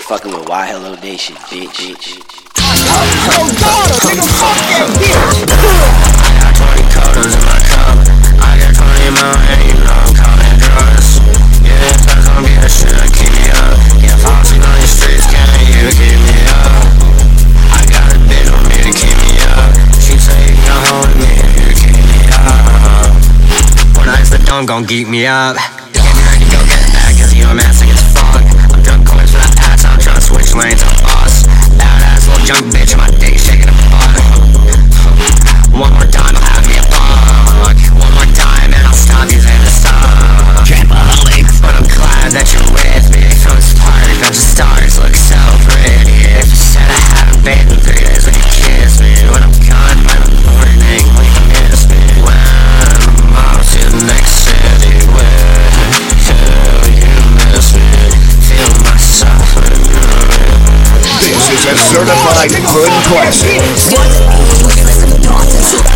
fucking with Why Hello Nation, bitch. Oh God, nigga, fuck that bitch. I got 20 coders in my cup. I got 20 more, and you know I'm calling drugs. Yeah, that's gonna be the shit that keep me up. Yeah, foxing on your streets, can you keep me up? I got a bitch on me to keep me up. She say you can hold me if you keep me up. When I the dome gon' geek me up. Get me ready to go get it back, cause you know I'm ass as fuck. I'm drunk coins for that ass, I'm trying to switch lanes, I'm boss. Badass little junk bitch, my dick shaking a butt. One more time, I'll have me a buck. One more time, and I'll stop using the sun. Trapaholic. But I'm glad that you're with me. From the spark, got the stars look so pretty. If you said I haven't been in 3 days when you kiss me. When I'm gone by the morning, when you miss me. When I'm off to the next city. When you miss me. Feel my suffering. This is a certified hood classic. Listen to